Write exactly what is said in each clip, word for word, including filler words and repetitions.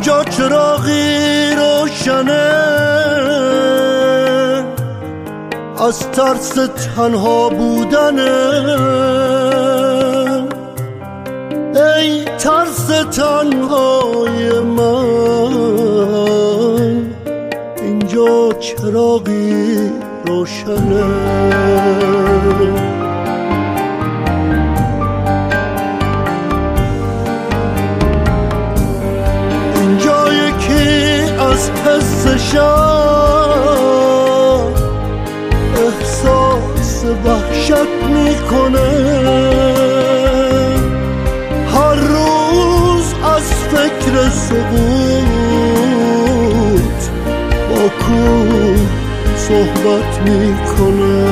جا چراغی روشنه از ترس تنها بودنه. ای ترس تنهای من، اینجا چراغی روشنه. اینجا یکی از حسشم احساس وحشت میکنه. هر روز از فکر سقوط با کوه صحبت میکنه.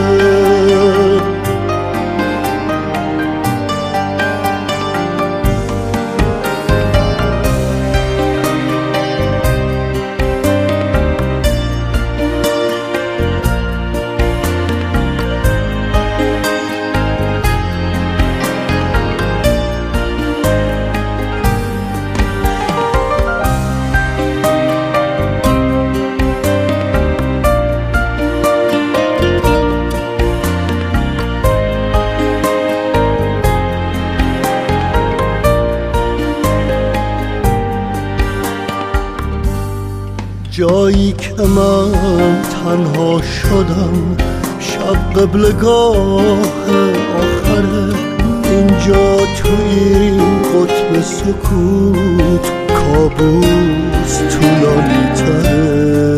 جایی که من تنها شدم، شب قبلگاه آخره. اینجا تو این قطب سکوت کابوس طولانی تره.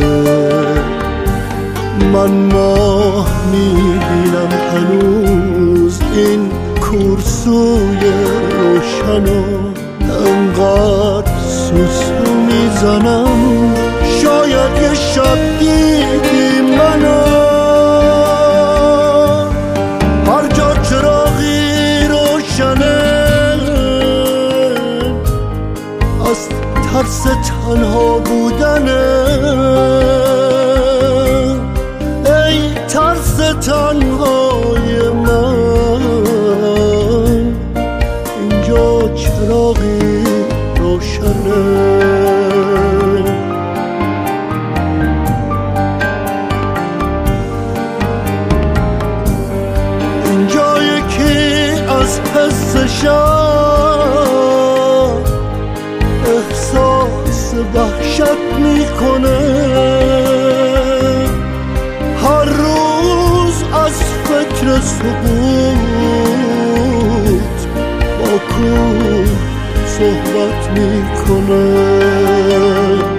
من ماه میبینم هنوز این کورسوی روشنو، انقدر سوسو میزنم شاید یه شب دیدی منو. هر جا چراغی روشنه از ترس تنها بودنه. ای ترس تنهای من، اینجا چراغی روشنه. از حسشم احساس وحشت میکنه. هر روز از فکر سقوط با کوه صحبت میکنه.